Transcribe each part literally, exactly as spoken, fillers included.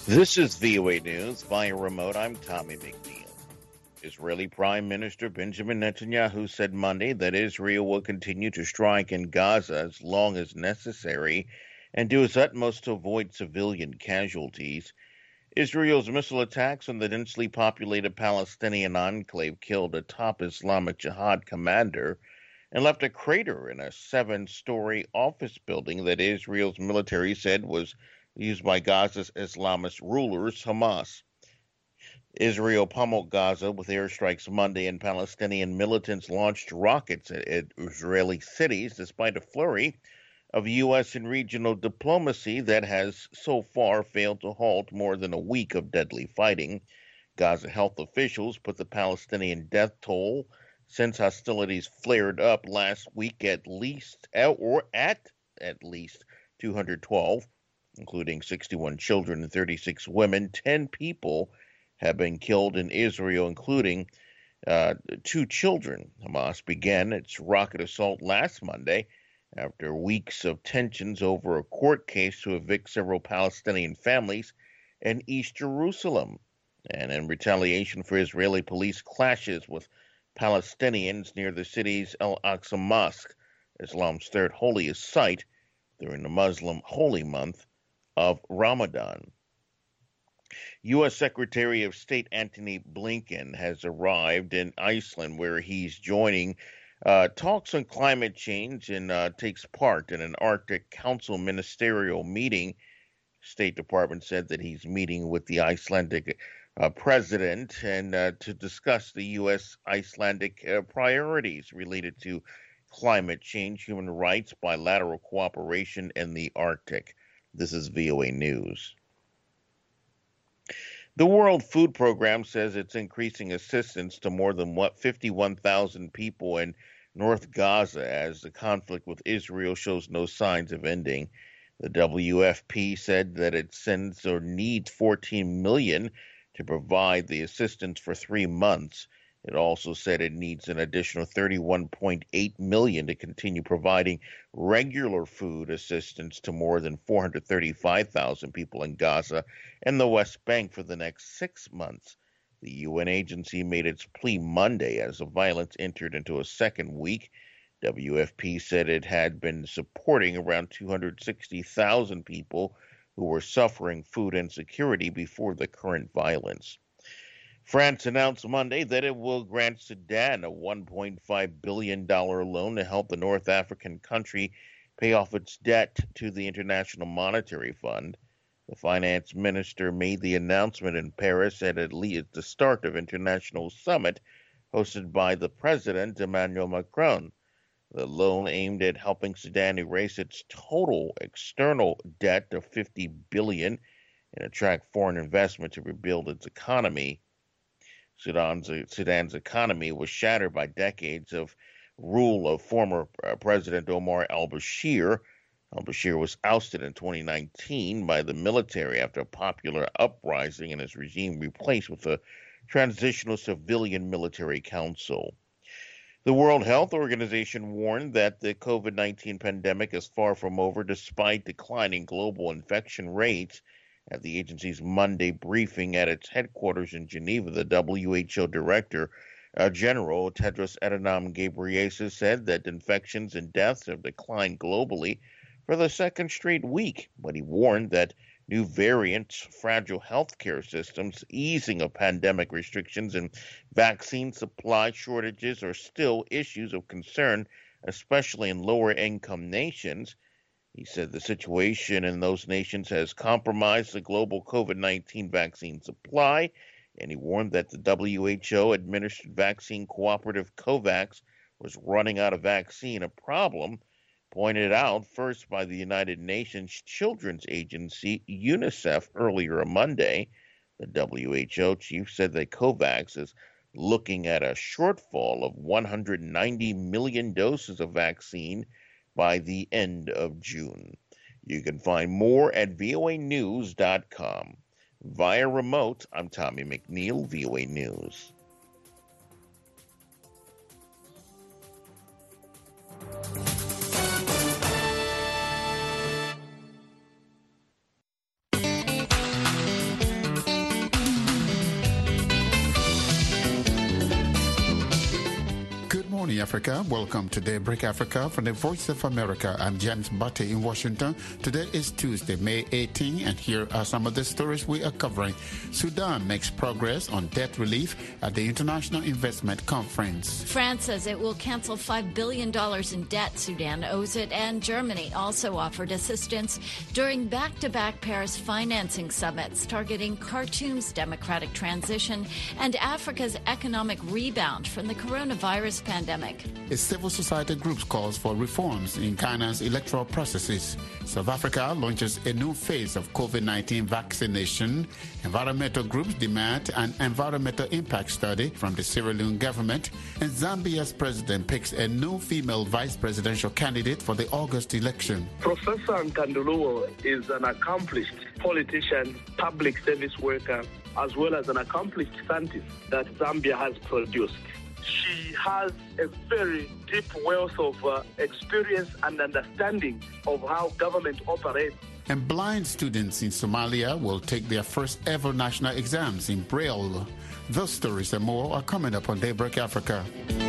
This is V O A News via remote. I'm Tommy McNeil. Israeli Prime Minister Benjamin Netanyahu said Monday that Israel will continue to strike in Gaza as long as necessary and do its utmost to avoid civilian casualties. Israel's missile attacks on the densely populated Palestinian enclave killed a top Islamic Jihad commander and left a crater in a seven-story office building that Israel's military said was used by Gaza's Islamist rulers, Hamas. Israel pummeled Gaza with airstrikes Monday, and Palestinian militants launched rockets at, at Israeli cities despite a flurry of U S and regional diplomacy that has so far failed to halt more than a week of deadly fighting. Gaza health officials put the Palestinian death toll since hostilities flared up last week at least or at at least two hundred twelve, including sixty-one children and thirty-six women. ten people have been killed in Israel, including uh, two children. Hamas began its rocket assault last Monday after weeks of tensions over a court case to evict several Palestinian families in East Jerusalem, and in retaliation for Israeli police clashes with Palestinians near the city's Al-Aqsa Mosque, Islam's third holiest site during the Muslim holy month of Ramadan. U S Secretary of State Antony Blinken has arrived in Iceland, where he's joining uh, talks on climate change and uh, takes part in an Arctic Council ministerial meeting. State Department said that he's meeting with the Icelandic uh, president and uh, to discuss the U S Icelandic uh, priorities related to climate change, human rights, bilateral cooperation, and the Arctic. This is V O A News. The World Food Program says it's increasing assistance to more than what fifty-one thousand people in North Gaza as the conflict with Israel shows no signs of ending. The W F P said that it sends or needs fourteen million dollars to provide the assistance for three months. It also said it needs an additional thirty-one point eight million dollars to continue providing regular food assistance to more than four hundred thirty-five thousand people in Gaza and the West Bank for the next six months. The U N agency made its plea Monday as the violence entered into a second week. W F P said it had been supporting around two hundred sixty thousand people who were suffering food insecurity before the current violence. France announced Monday that it will grant Sudan a one point five billion dollars loan to help the North African country pay off its debt to the International Monetary Fund. The finance minister made the announcement in Paris at at least the start of international summit hosted by the president, Emmanuel Macron. The loan aimed at helping Sudan erase its total external debt of fifty billion dollars and attract foreign investment to rebuild its economy. Sudan's, Sudan's economy was shattered by decades of rule of former uh, President Omar al-Bashir. Al-Bashir was ousted in twenty nineteen by the military after a popular uprising, and his regime replaced with a transitional civilian military council. The World Health Organization warned that the COVID nineteen pandemic is far from over despite declining global infection rates. At the agency's Monday briefing at its headquarters in Geneva, the W H O Director uh, General Tedros Adhanom Ghebreyesus said that infections and deaths have declined globally for the second straight week, but he warned that new variants, fragile healthcare systems, easing of pandemic restrictions, and vaccine supply shortages are still issues of concern, especially in lower-income nations. He said the situation in those nations has compromised the global COVID nineteen vaccine supply, and he warned that the W H O-administered vaccine cooperative COVAX was running out of vaccine, a problem pointed out first by the United Nations Children's Agency, UNICEF, earlier on Monday. The W H O chief said that COVAX is looking at a shortfall of one hundred ninety million doses of vaccine by the end of June. You can find more at V O A news dot com. Via remote, I'm Tommy McNeil, V O A News. morning, Africa. Welcome to Daybreak Africa from the Voice of America. I'm James Butte in Washington. Today is Tuesday, May eighteenth, and here are some of the stories we are covering. Sudan makes progress on debt relief at the International Investment Conference. France says it will cancel five billion dollars in debt Sudan owes it, and Germany also offered assistance during back-to-back Paris financing summits targeting Khartoum's democratic transition and Africa's economic rebound from the coronavirus pandemic. A civil society group calls for reforms in Ghana's electoral processes. South Africa launches a new phase of COVID nineteen vaccination. Environmental groups demand an environmental impact study from the Sierra Leone government. And Zambia's president picks a new female vice presidential candidate for the August election. Professor Nkanduluo is an accomplished politician, public service worker, as well as an accomplished scientist that Zambia has produced. She has a very deep wealth of uh, experience and understanding of how government operates. And blind students in Somalia will take their first ever national exams in Braille. Those stories and more are coming up on Daybreak Africa.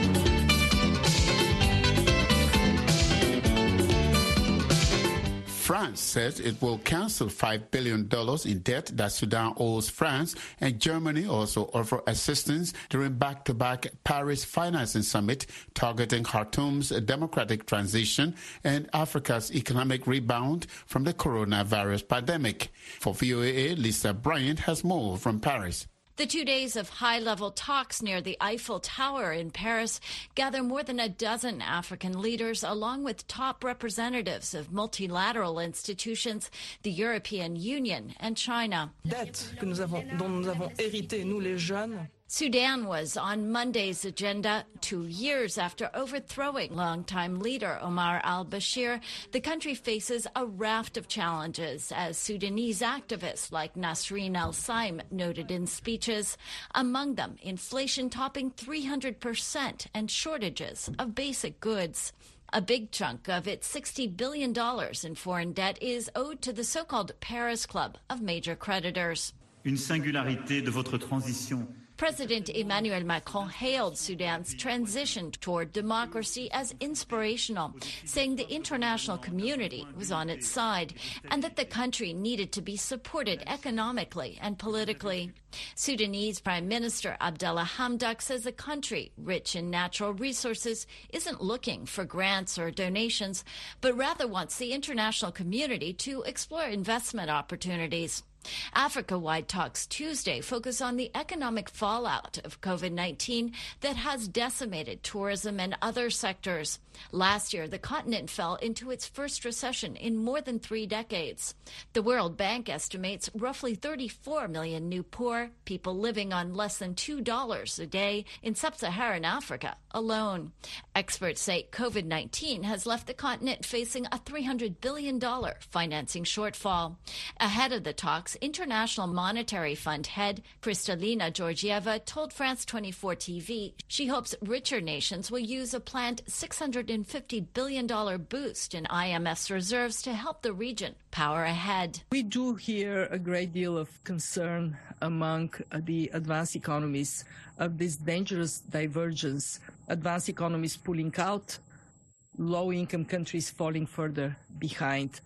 France says it will cancel five billion dollars in debt that Sudan owes France, and Germany also offer assistance during back-to-back Paris financing summit targeting Khartoum's democratic transition and Africa's economic rebound from the coronavirus pandemic. For V O A, Lisa Bryant has more from Paris. The two days of high-level talks near the Eiffel Tower in Paris gather more than a dozen African leaders, along with top representatives of multilateral institutions, the European Union and China. Dette que nous avons, dont nous avons hérité, nous les jeunes. Sudan was on Monday's agenda. Two years after overthrowing longtime leader Omar al-Bashir, the country faces a raft of challenges, as Sudanese activists like Nasreen al-Saim noted in speeches. Among them, inflation topping three hundred percent and shortages of basic goods. A big chunk of its sixty billion dollars in foreign debt is owed to the so-called Paris Club of major creditors. Une singularité de votre transition. President Emmanuel Macron hailed Sudan's transition toward democracy as inspirational, saying the international community was on its side and that the country needed to be supported economically and politically. Sudanese Prime Minister Abdallah Hamdok says the country, rich in natural resources, isn't looking for grants or donations, but rather wants the international community to explore investment opportunities. Africa-wide talks Tuesday focus on the economic fallout of COVID nineteen that has decimated tourism and other sectors. Last year, the continent fell into its first recession in more than three decades. The World Bank estimates roughly thirty-four million new poor, people living on less than two dollars a day in sub-Saharan Africa alone. Experts say COVID nineteen has left the continent facing a three hundred billion dollars financing shortfall. Ahead of the talks, International Monetary Fund head Kristalina Georgieva told France twenty-four T V she hopes richer nations will use a planned six hundred fifty billion dollars boost in I M F's reserves to help the region power ahead. We do hear a great deal of concern among the advanced economies of this dangerous divergence. Advanced economies pulling out, low-income countries falling further behind.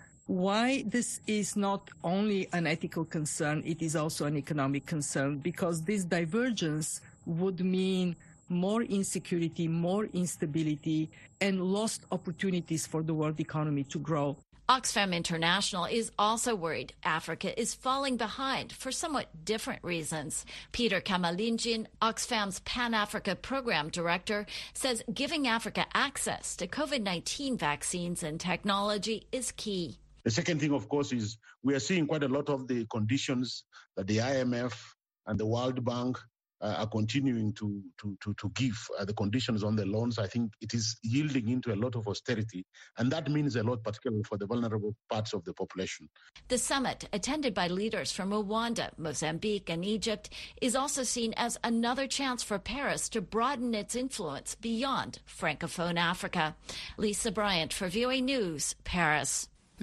Why this is not only an ethical concern, it is also an economic concern, because this divergence would mean more insecurity, more instability, and lost opportunities for the world economy to grow. Oxfam International is also worried Africa is falling behind for somewhat different reasons. Peter Kamalinjin, Oxfam's Pan-Africa Program Director, says giving Africa access to COVID nineteen vaccines and technology is key. The second thing, of course, is we are seeing quite a lot of the conditions that the I M F and the World Bank uh, are continuing to, to, to, to give, uh, the conditions on the loans. I think it is yielding into a lot of austerity, and that means a lot, particularly for the vulnerable parts of the population. The summit, attended by leaders from Rwanda, Mozambique, and Egypt, is also seen as another chance for Paris to broaden its influence beyond Francophone Africa. Lisa Bryant for V O A News, Paris.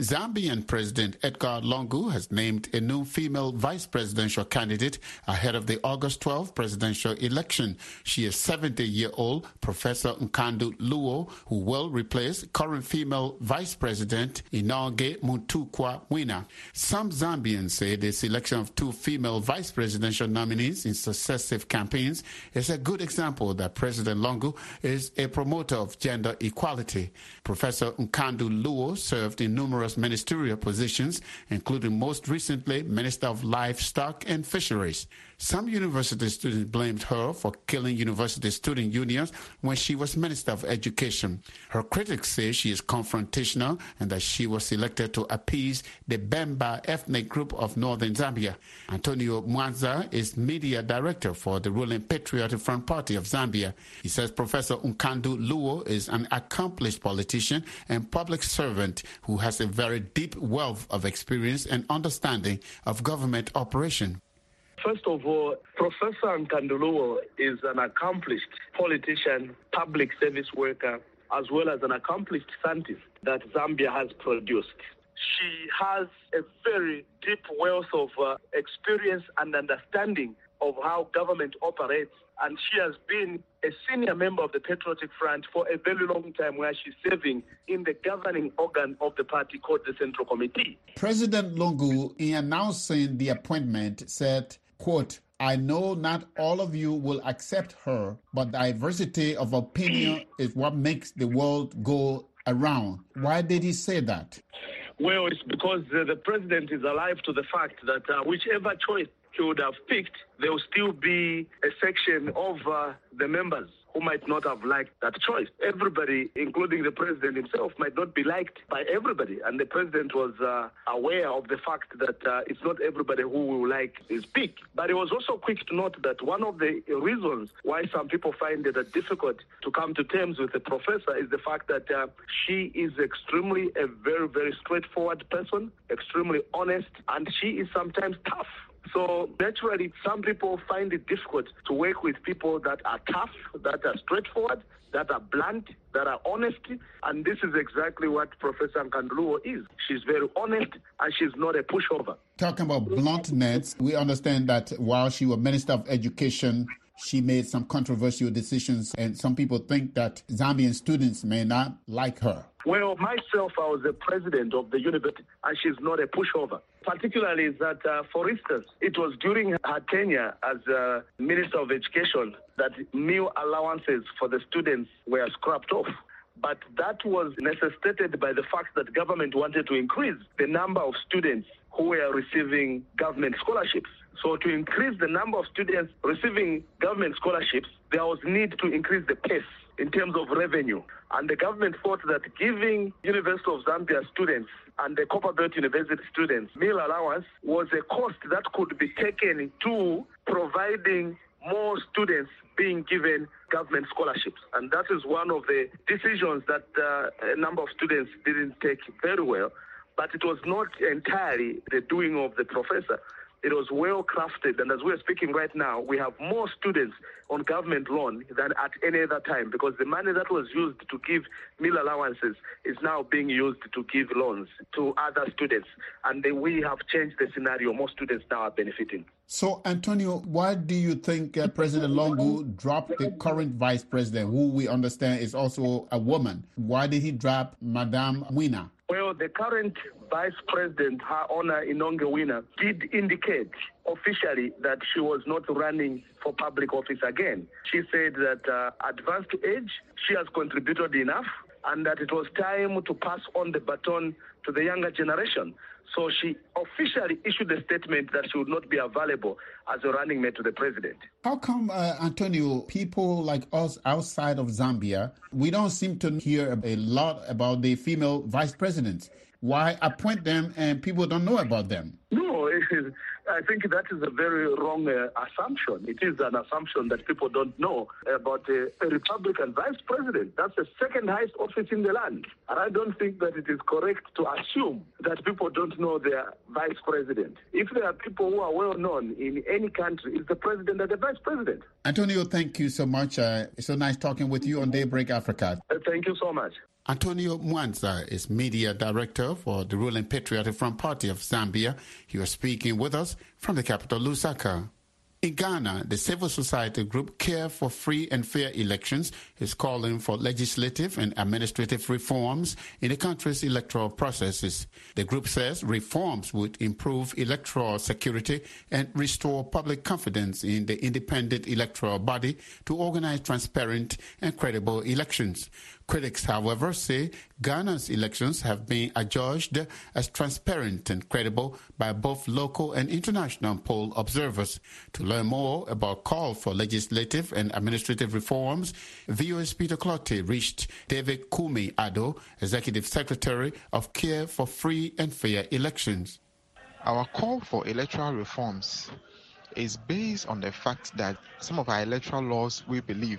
Zambian President Edgar Lungu has named a new female vice presidential candidate ahead of the August twelfth presidential election. She is seventy-year-old Professor Nkandou Luo, who will replace current female vice president Inonge Mutukwa Mwina. Some Zambians say the selection of two female vice presidential nominees in successive campaigns is a good example that President Lungu is a promoter of gender equality. Professor Nkandou Luo served in numerous ministerial positions, including most recently Minister of Livestock and Fisheries. Some university students blamed her for killing university student unions when she was Minister of Education. Her critics say she is confrontational and that she was selected to appease the Bemba ethnic group of northern Zambia. Antonio Mwanza is media director for the ruling Patriotic Front Party of Zambia. He says Professor Nkandou Luo is an accomplished politician and public servant who has a very deep wealth of experience and understanding of government operation. First of all, Professor Nkandou Luo is an accomplished politician, public service worker, as well as an accomplished scientist that Zambia has produced. She has a very deep wealth of uh, experience and understanding of how government operates, and she has been a senior member of the Patriotic Front for a very long time, where she's serving in the governing organ of the party called the Central Committee. President Lungu, in announcing the appointment, said, quote, "I know not all of you will accept her, but diversity of opinion is what makes the world go around." Why did he say that? Well, it's because uh, the president is alive to the fact that uh, whichever choice he would have picked, there will still be a section of uh, the members who might not have liked that choice. Everybody, including the president himself, might not be liked by everybody. And the president was uh, aware of the fact that uh, it's not everybody who will like his pick. But he was also quick to note that one of the reasons why some people find it uh, difficult to come to terms with the professor is the fact that uh, she is extremely a very, very straightforward person, extremely honest, and she is sometimes tough. So naturally, some people find it difficult to work with people that are tough, that are straightforward, that are blunt, that are honest. And this is exactly what Professor Nkandou Luo is. She's very honest and she's not a pushover. Talking about bluntness, we understand that while she was Minister of Education, she made some controversial decisions, and some people think that Zambian students may not like her. Well, myself, I was the president of the university, and she's not a pushover. Particularly that, uh, for instance, it was during her tenure as uh, Minister of Education that meal allowances for the students were scrapped off. But that was necessitated by the fact that government wanted to increase the number of students who were receiving government scholarships. So to increase the number of students receiving government scholarships, there was need to increase the pace in terms of revenue. And the government thought that giving University of Zambia students and the Copperbelt University students meal allowance was a cost that could be taken to providing more students being given government scholarships. And that is one of the decisions that uh, a number of students didn't take very well. But it was not entirely the doing of the professor. It was well crafted, and as we're speaking right now, we have more students on government loan than at any other time, because the money that was used to give meal allowances is now being used to give loans to other students. And then we have changed the scenario. More students now are benefiting. So, Antonio, why do you think uh, President Lungu dropped the current vice president, who we understand is also a woman? Why did he drop Madame Mwina? Well, the current Vice President, Her Honor Inonge Mwina, did indicate officially that she was not running for public office again. She said that uh, advanced age, she has contributed enough, and that it was time to pass on the baton to the younger generation. So she officially issued a statement that she would not be available as a running mate to the president. How come, uh, Antonio, people like us outside of Zambia, we don't seem to hear a lot about the female vice presidents? Why appoint them and people don't know about them? No, it is, I think that is a very wrong uh, assumption. It is an assumption that people don't know about uh, a Republican vice president. That's the second highest office in the land. And I don't think that it is correct to assume that people don't know their vice president. If there are people who are well known in any country, it's the president and the vice president. Antonio, thank you so much. Uh, it's so nice talking with you on Daybreak Africa. Uh, thank you so much. Antonio Mwanza is media director for the ruling Patriotic Front Party of Zambia. He was speaking with us from the capital, Lusaka. In Ghana, the civil society group Care for Free and Fair Elections is calling for legislative and administrative reforms in the country's electoral processes. The group says reforms would improve electoral security and restore public confidence in the independent electoral body to organize transparent and credible elections. Critics, however, say Ghana's elections have been adjudged as transparent and credible by both local and international poll observers. To learn more about call for legislative and administrative reforms, V O A's Peter Clottey reached David Kumi Ado, Executive Secretary of Care for Free and Fair Elections. Our call for electoral reforms is based on the fact that some of our electoral laws, we believe,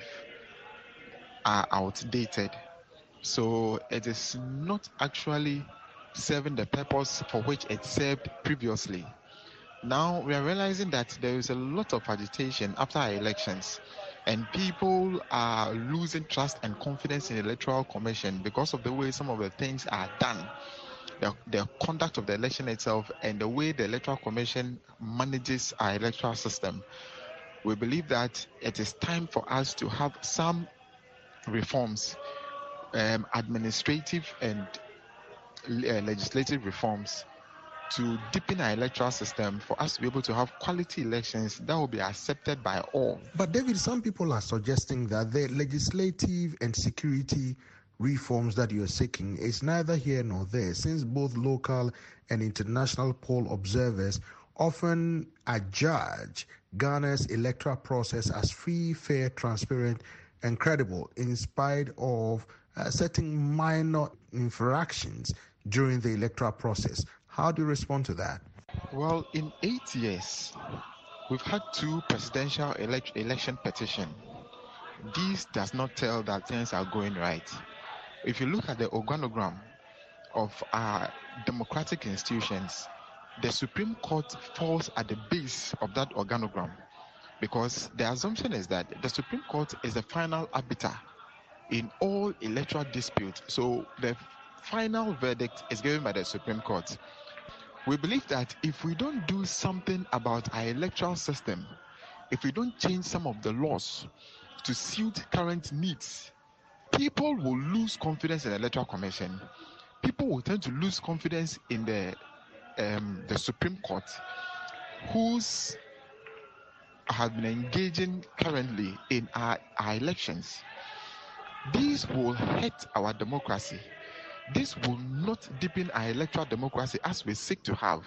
are outdated. So it is not actually serving the purpose for which it served previously. Now we are realizing that there is a lot of agitation after our elections, and people are losing trust and confidence in the Electoral Commission because of the way some of the things are done, the, the conduct of the election itself, and the way the Electoral Commission manages our electoral system. We believe that it is time for us to have some reforms, um, administrative and uh, legislative reforms, to deepen our electoral system for us to be able to have quality elections that will be accepted by all. But David, some people are suggesting that the legislative and security reforms that you're seeking is neither here nor there, since both local and international poll observers often adjudge Ghana's electoral process as free, fair, transparent, and credible, in spite of uh, certain minor infractions during the electoral process. How do you respond to that? Well, in eight years, we've had two presidential elect- election petitions. This does not tell that things are going right. If you look at the organogram of our democratic institutions, the Supreme Court falls at the base of that organogram, because the assumption is that the Supreme Court is the final arbiter in all electoral disputes. So the final verdict is given by the Supreme Court. We believe that if we don't do something about our electoral system, if we don't change some of the laws to suit current needs, people will lose confidence in the Electoral Commission. People will tend to lose confidence in the um, the Supreme Court, who's have been engaging currently in our, our elections. This will hurt our democracy. This will not deepen our electoral democracy as we seek to have.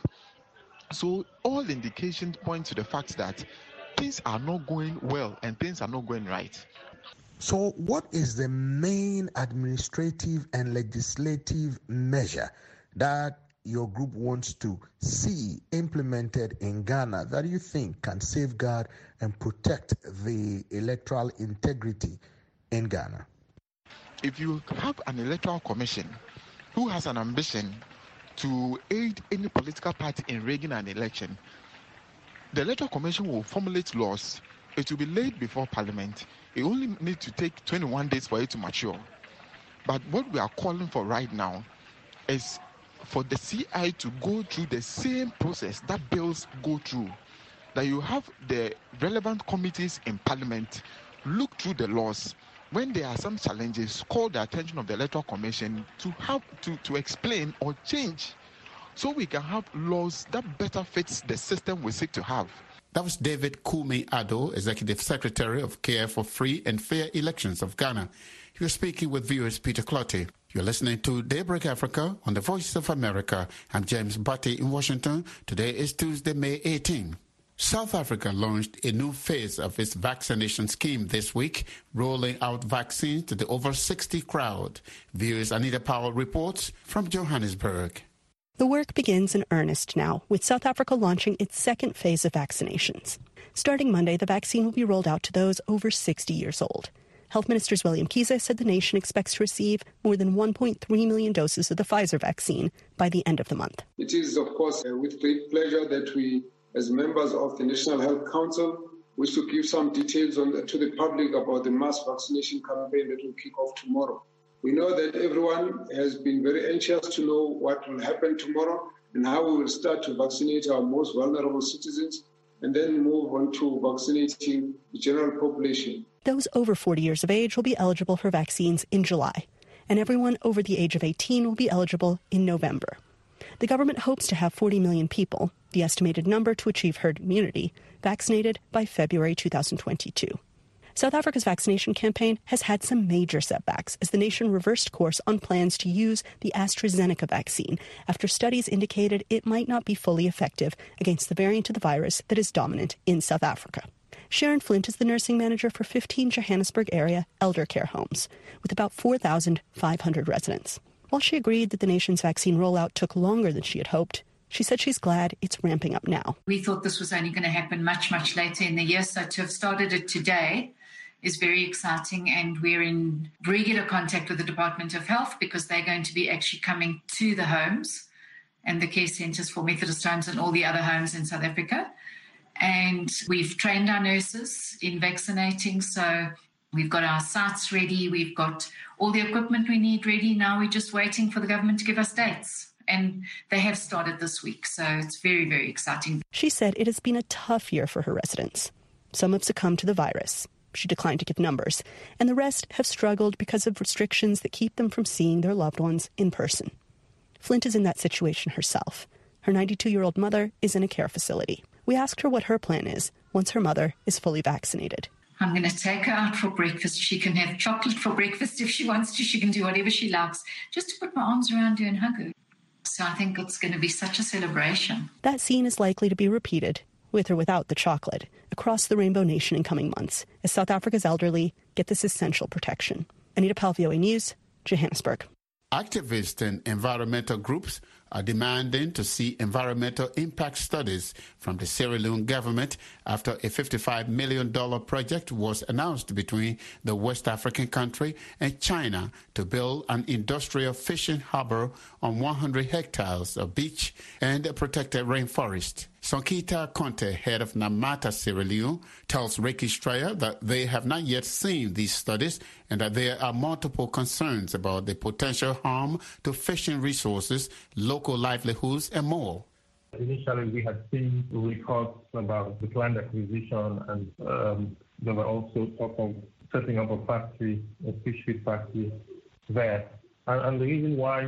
So all indications point to the fact that things are not going well and things are not going right. So what is the main administrative and legislative measure that your group wants to see implemented in Ghana that you think can safeguard and protect the electoral integrity in Ghana? If you have an electoral commission who has an ambition to aid any political party in rigging an election, the electoral commission will formulate laws. It will be laid before Parliament. It only needs to take twenty-one days for it to mature. But what we are calling for right now is for the C I to go through the same process that bills go through. That you have the relevant committees in Parliament look through the laws. When there are some challenges, call the attention of the Electoral Commission to have to, to explain or change, so we can have laws that better fits the system we seek to have. That was David Kumi Ado, Executive Secretary of Care for Free and Fair Elections of Ghana. He was speaking with V O A's Peter Clottey. You're listening to Daybreak Africa on the Voice of America. I'm James Batty in Washington. Today is Tuesday, May eighteenth. South Africa launched a new phase of its vaccination scheme this week, rolling out vaccines to the over sixty crowd. V O A's Anita Powell reports from Johannesburg. The work begins in earnest now, with South Africa launching its second phase of vaccinations. Starting Monday, the vaccine will be rolled out to those over sixty years old. Health Minister William Kiese said the nation expects to receive more than one point three million doses of the Pfizer vaccine by the end of the month. It is, of course, uh, with great pleasure that we, as members of the National Health Council, wish to give some details on the, to the public about the mass vaccination campaign that will kick off tomorrow. We know that everyone has been very anxious to know what will happen tomorrow and how we will start to vaccinate our most vulnerable citizens and then move on to vaccinating the general population. Those over forty years of age will be eligible for vaccines in July, and everyone over the age of eighteen will be eligible in November. The government hopes to have forty million people, the estimated number to achieve herd immunity, vaccinated by February two thousand twenty-two. South Africa's vaccination campaign has had some major setbacks as the nation reversed course on plans to use the AstraZeneca vaccine after studies indicated it might not be fully effective against the variant of the virus that is dominant in South Africa. Sharon Flint is the nursing manager for fifteen Johannesburg area elder care homes, with about four thousand five hundred residents. While she agreed that the nation's vaccine rollout took longer than she had hoped, she said she's glad it's ramping up now. We thought this was only going to happen much, much later in the year, so to have started it today is very exciting, and we're in regular contact with the Department of Health because they're going to be actually coming to the homes and the care centres for Methodist homes and all the other homes in South Africa. And we've trained our nurses in vaccinating, so we've got our sites ready, we've got all the equipment we need ready. Now we're just waiting for the government to give us dates. And they have started this week, so it's very, very exciting. She said it has been a tough year for her residents. Some have succumbed to the virus. She declined to give numbers. And the rest have struggled because of restrictions that keep them from seeing their loved ones in person. Flint is in that situation herself. Her ninety-two-year-old mother is in a care facility. We asked her what her plan is once her mother is fully vaccinated. I'm going to take her out for breakfast. She can have chocolate for breakfast if she wants to. She can do whatever she likes, just to put my arms around her and hug her. So I think it's going to be such a celebration. That scene is likely to be repeated, with or without the chocolate, across the Rainbow Nation in coming months, as South Africa's elderly get this essential protection. Anita Powell, V O A News, Johannesburg. Activists and environmental groups are demanding to see environmental impact studies from the Sierra Leone government after a fifty-five million dollars project was announced between the West African country and China to build an industrial fishing harbor on one hundred hectares of beach and a protected rainforest. Sonkita Conte, head of NAMATA Sierra Leone, tells Ricky Straya that they have not yet seen these studies and that there are multiple concerns about the potential harm to fishing resources, local livelihoods, and more. Initially, we had seen reports about the land acquisition, and um, there were also talk of setting up a factory, a fish feed factory there. And, and the reason why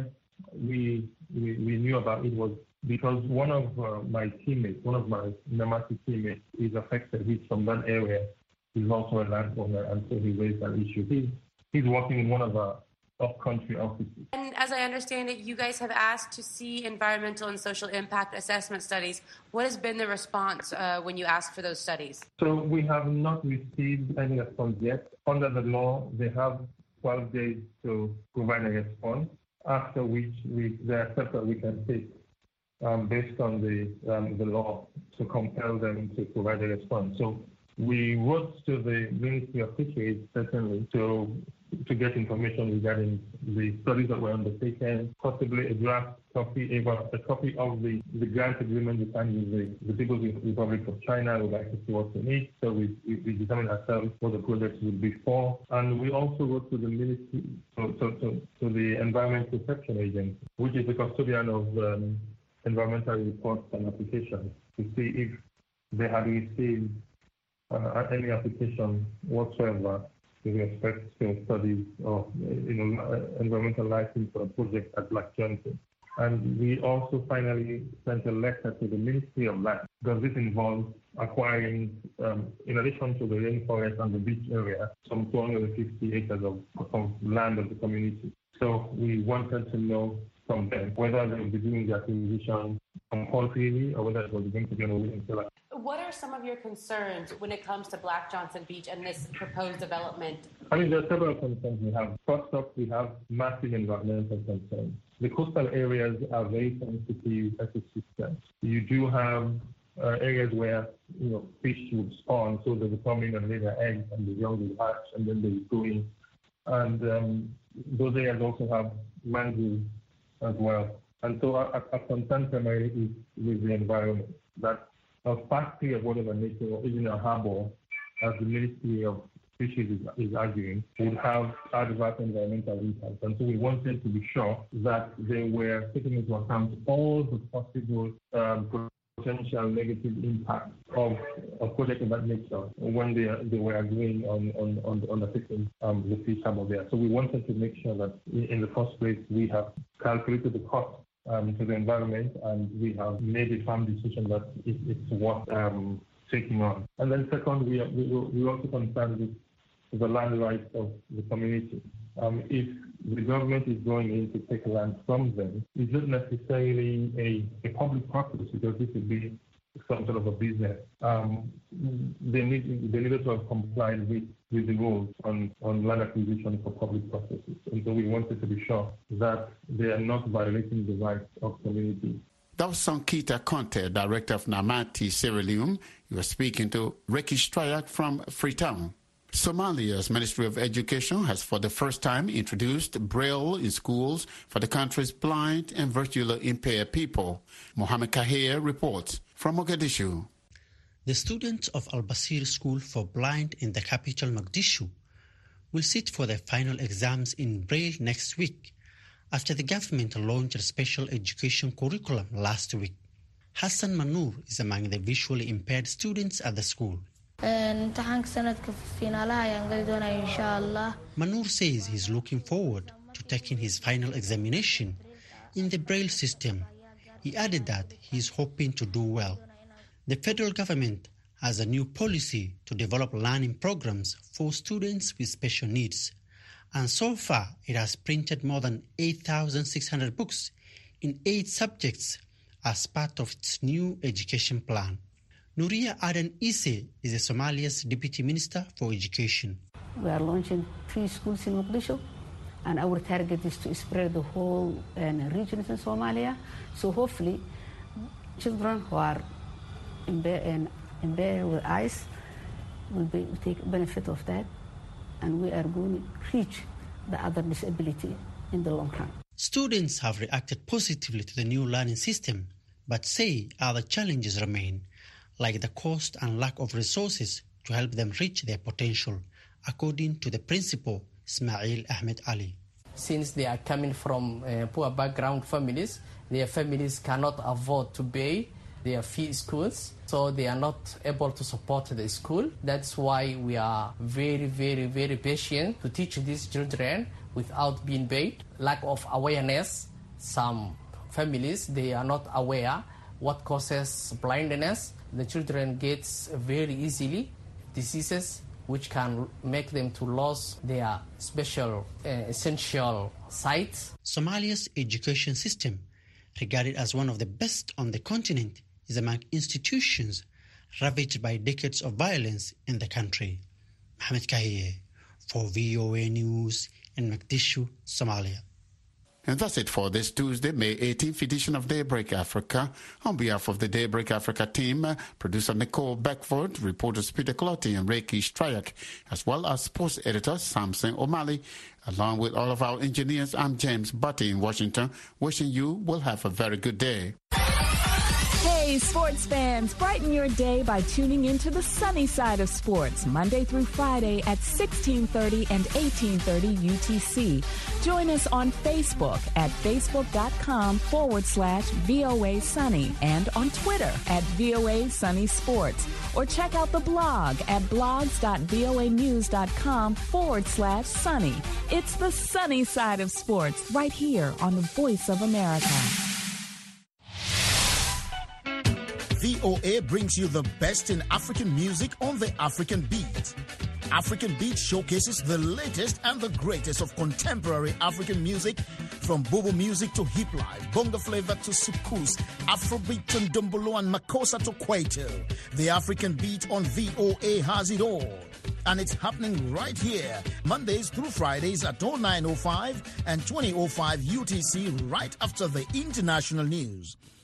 we, we we knew about it was because one of uh, my teammates, one of my NAMATA teammates, is affected. He's from that area. He's also a landowner, and so he raised that issue. He's he's working in one of our up-country offices. And as I understand it, you guys have asked to see environmental and social impact assessment studies. What has been the response uh, when you asked for those studies? So we have not received any response yet. Under the law, they have twelve days to provide a response, after which we, there are steps that we can take um, based on the, um, the law to compel them to provide a response. So we wrote to the Ministry of Fisheries, certainly, to to get information regarding the studies that were undertaken, possibly a draft copy, a copy of the, the grant agreement we signed with the, the People's Republic of China. We'd like to see what's in it. So we, we, we determined ourselves what the project would be for. And we also wrote to the Ministry, to, to, to, to the Environmental Protection Agency, which is the custodian of um, environmental reports and applications, to see if they had received uh, any application whatsoever with respect to studies of you know, environmental license for a project at Black Johnson. And we also finally sent a letter to the Ministry of Land, because this involves acquiring, um, in addition to the rainforest and the beach area, some two hundred fifty acres of, of land of the community. So we wanted to know from them whether they will be doing the acquisition compulsorily or whether it was going to be on a willing seller. What are some of your concerns when it comes to Black Johnson Beach and this proposed development? I mean, there are several concerns we have. First up, we have massive environmental concerns. The coastal areas are very sensitive ecosystems. You do have uh, areas where you know fish would spawn, so they will come in and lay their eggs, and the young will hatch, and then they will go in. And um, those areas also have mangroves as well. And so our, our concern primarily is with the environment, that a factory of whatever nature or even a harbor, as the Ministry of species is, is arguing, would have adverse environmental impacts. And so we wanted to be sure that they were taking into account all the possible um, potential negative impact of a project of that nature when they they were agreeing on on on, on the taking um, the fish harbour there. So we wanted to make sure that in the first place we have calculated the cost um, to the environment, and we have made a firm decision that it, it's worth um, taking on. And then second, we are, we we also concerned with the land rights of the community. Um, if the government is going in to take land from them, it's not necessarily a, a public purpose, because this would be some sort of a business. Um, they need they needed to have complied with, with the rules on, on land acquisition for public purposes. And so we wanted to be sure that they are not violating the rights of communities. That was Sankita Conte, director of Namati Sierra Leone. You were speaking to Ricky Stryak from Freetown. Somalia's Ministry of Education has for the first time introduced Braille in schools for the country's blind and visually impaired people. Mohammed Kahir reports from Mogadishu. The students of Al-Basir School for Blind in the capital Mogadishu will sit for their final exams in Braille next week after the government launched a special education curriculum last week. Hassan Manur is among the visually impaired students at the school. Manur says he's looking forward to taking his final examination in the Braille system. He added that he's hoping to do well. The federal government has a new policy to develop learning programs for students with special needs. And so far, it has printed more than eight thousand six hundred books in eight subjects as part of its new education plan. Nuria Aden Isse is the Somalia's Deputy Minister for Education. We are launching three schools in Mogadishu, and our target is to spread the whole uh, regions in Somalia. So hopefully, children who are impaired with eyes will be, take benefit of that, and we are going to reach the other disability in the long run. Students have reacted positively to the new learning system, but say other challenges remain, like the cost and lack of resources to help them reach their potential, according to the principal, Ismail Ahmed Ali. Since they are coming from uh, poor background families, their families cannot afford to pay their fee schools, so they are not able to support the school. That's why we are very, very, very patient to teach these children without being paid. Lack of awareness. Some families, they are not aware what causes blindness. The children get very easily diseases which can make them to lose their special, uh, essential sight. Somalia's education system, regarded as one of the best on the continent, is among institutions ravaged by decades of violence in the country. Mohammed Kahir for V O A News in Mogadishu, Somalia. And that's it for this Tuesday, May eighteenth edition of Daybreak Africa. On behalf of the Daybreak Africa team, uh, producer Nicole Beckford, reporters Peter Clotti and Reiki Stryak, as well as sports editor Samson O'Malley, along with all of our engineers, I'm James Butty in Washington, wishing you will have a very good day. Hey, sports fans, brighten your day by tuning into the sunny side of sports, Monday through Friday at sixteen thirty and eighteen thirty U T C. Join us on Facebook at facebook.com forward slash VOA Sunny and on Twitter at VOA Sunny Sports. Or check out the blog at blogs.voanews.com forward slash sunny. It's the sunny side of sports right here on the Voice of America. V O A brings you the best in African music on the African Beat. African Beat showcases the latest and the greatest of contemporary African music, from Bobo music to hip life, bongo flavor to soukous, Afrobeat to Ndombolo and Makossa to Kwaito. The African Beat on V O A has it all. And it's happening right here, Mondays through Fridays at oh nine oh five and twenty oh five U T C, right after the international news.